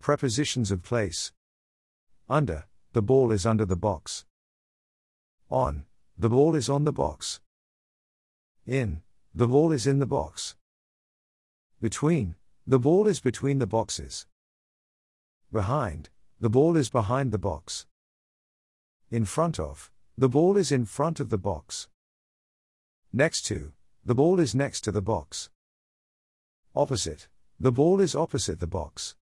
Prepositions of place. Under, the ball is under the box. On, the ball is on the box. In, the ball is in the box. Between, the ball is between the boxes. Behind, the ball is behind the box. In front of, the ball is in front of the box. Next to, the ball is next to the box. Opposite, the ball is opposite the box.